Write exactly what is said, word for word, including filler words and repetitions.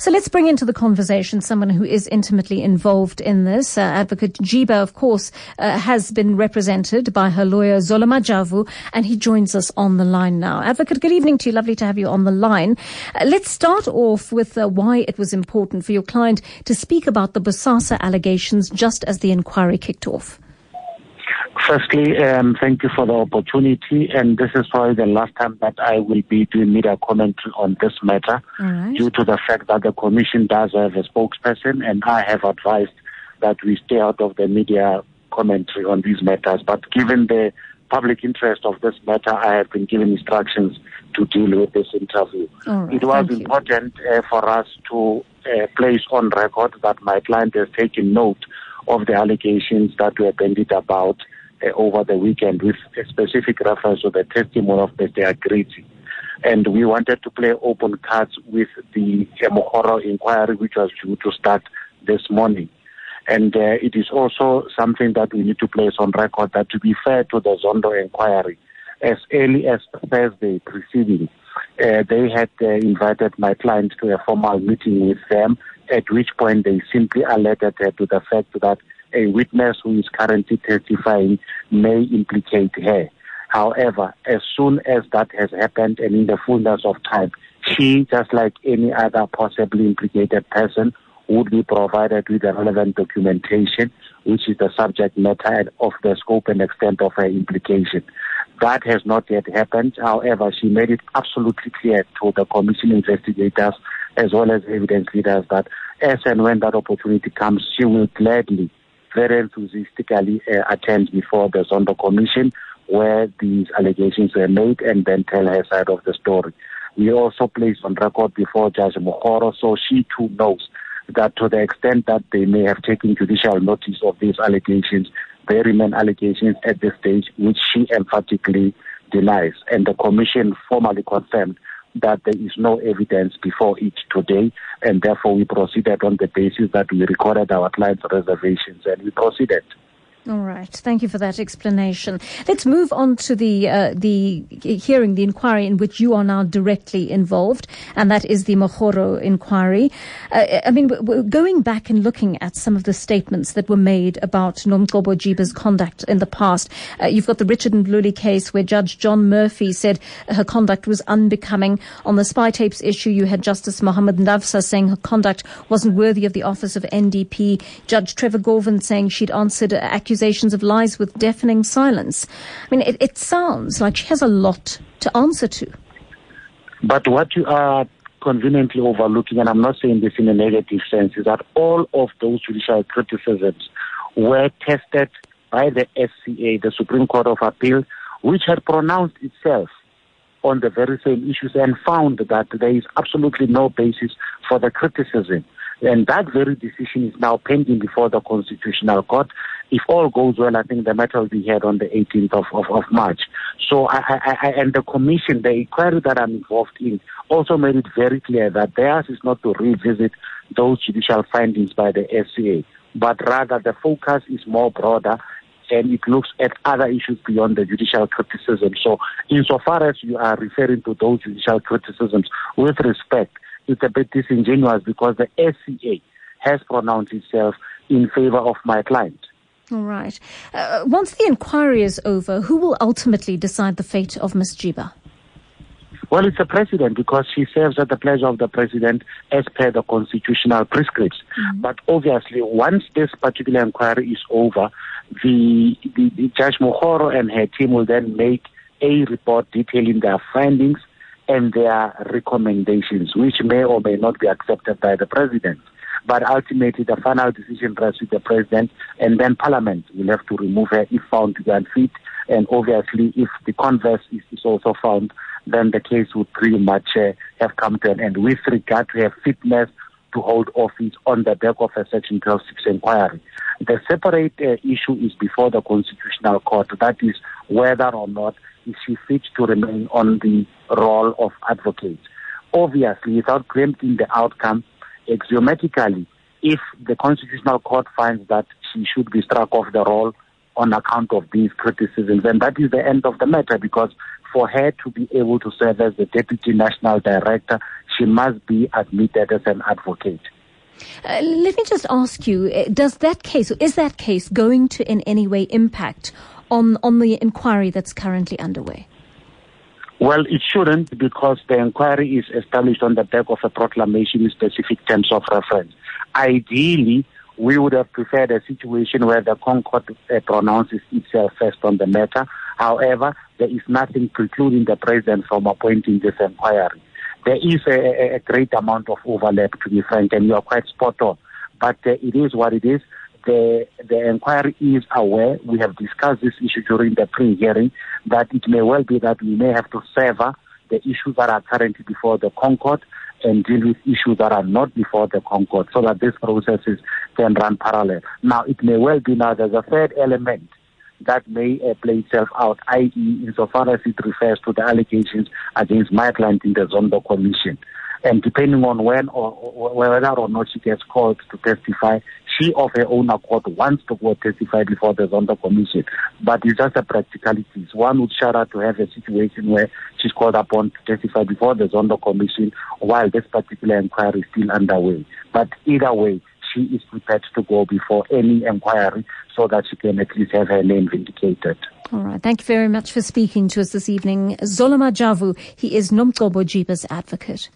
So let's bring into the conversation someone who is intimately involved in this. Uh, Advocate Jiba, of course, uh, has been represented by her lawyer Zola Majavu, and he joins us on the line now. Advocate, good evening to you. Lovely to have you on the line. Uh, let's start off with uh, why it was important for your client to speak about the Bosasa allegations just as the inquiry kicked off. Firstly, um, thank you for the opportunity, and this is probably the last time that I will be doing media commentary on this matter, right, due to the fact that the Commission does have a spokesperson, and I have advised that we stay out of the media commentary on these matters. But given the public interest of this matter, I have been given instructions to deal with this interview. Right, it was important uh, for us to uh, place on record that my client has taken note of the allegations that were bandied about Uh, over the weekend, with a specific reference to the testimony of Mister Agriti. And we wanted to play open cards with the Mokgoro inquiry, which was due to start this morning. And uh, it is also something that we need to place on record that, to be fair to the Zondo inquiry, as early as Thursday preceding, uh, they had uh, invited my client to a formal meeting with them, at which point they simply alerted her to the fact that a witness who is currently testifying may implicate her. However, as soon as that has happened and in the fullness of time, she, just like any other possibly implicated person, would be provided with the relevant documentation, which is the subject matter of the scope and extent of her implication. That has not yet happened. However, she made it absolutely clear to the Commission investigators as well as evidence leaders that as and when that opportunity comes, she will gladly, very enthusiastically uh, attend before the Zondo Commission where these allegations were made, and then tell her side of the story. We also placed on record before Judge Mokgoro, so she too knows that to the extent that they may have taken judicial notice of these allegations, they remain allegations at this stage, which she emphatically denies. And the Commission formally confirmed that there is no evidence before it today, and therefore we proceeded on the basis that we recorded our client's reservations, and we proceeded. All right. Thank you for that explanation. Let's move on to the uh, the hearing, the inquiry in which you are now directly involved, and that is the Mokgoro inquiry. Uh, I mean, we're going back and looking at some of the statements that were made about Nomgcobo Jiba's conduct in the past. Uh, you've got the Richard Mdluli case where Judge John Murphy said her conduct was unbecoming. On the spy tapes issue, you had Justice Mohammed Ndavsa saying her conduct wasn't worthy of the office of N D P. Judge Trevor Gorvin saying she'd answered accusations accusations of lies with deafening silence. I mean, it, it sounds like she has a lot to answer to. But what you are conveniently overlooking, and I'm not saying this in a negative sense, is that all of those judicial criticisms were tested by the S C A, the Supreme Court of Appeal, which had pronounced itself on the very same issues and found that there is absolutely no basis for the criticism. And that very decision is now pending before the Constitutional Court. If all goes well, I think the matter will be heard on the eighteenth of, of, of March. So, I, I, I, and the Commission, the inquiry that I'm involved in, also made it very clear that theirs is not to revisit those judicial findings by the S C A, but rather the focus is more broader, and it looks at other issues beyond the judicial criticism. So, insofar as you are referring to those judicial criticisms, with respect, it's a bit disingenuous because the S C A has pronounced itself in favor of my client. All right. Uh, once the inquiry is over, who will ultimately decide the fate of Miz Jiba? Well, it's the president, because she serves at the pleasure of the president as per the constitutional prescripts. Mm-hmm. But obviously, once this particular inquiry is over, the, the, the Judge Mokgoro and her team will then make a report detailing their findings and their recommendations, which may or may not be accepted by the president. But ultimately, the final decision rests with the president, and then Parliament will have to remove her if found to be unfit. And obviously, if the converse is, is also found, then the case would pretty much uh, have come to an end with regard to her fitness to hold office on the back of a Section twelve six inquiry. The separate uh, issue is before the Constitutional Court. That is whether or not is she fit to remain on the role of advocate. Obviously, without preempting the outcome, axiomatically, if the Constitutional Court finds that she should be struck off the roll on account of these criticisms, then that is the end of the matter, because for her to be able to serve as the Deputy National Director, she she must be admitted as an advocate. Uh, let me just ask you, does that case, or is that case going to in any way impact on, on the inquiry that's currently underway? Well, it shouldn't, because the inquiry is established on the back of a proclamation with specific terms of reference. Ideally, we would have preferred a situation where the Concord uh, pronounces itself first on the matter. However, there is nothing precluding the President from appointing this inquiry. There is a, a great amount of overlap, to be frank, and you are quite spot on. But uh, it is what it is. The, the inquiry is aware. We have discussed this issue during the pre-hearing, that it may well be that we may have to sever the issues that are currently before the Concord and deal with issues that are not before the Concord, so that these processes can run parallel. Now, it may well be now there's a third element that may uh, play itself out, that is insofar as it refers to the allegations against my client in the Zondo Commission. And depending on when or, or whether or not she gets called to testify, she of her own accord wants to go testify before the Zondo Commission. But it's just a practicalities. One would shudder to have a situation where she's called upon to testify before the Zondo Commission while this particular inquiry is still underway. But either way, she is prepared to go before any inquiry so that she can at least have her name vindicated. All right. Thank you very much for speaking to us this evening. Zolo Majavu, he is Nomgcobo Jiba's advocate.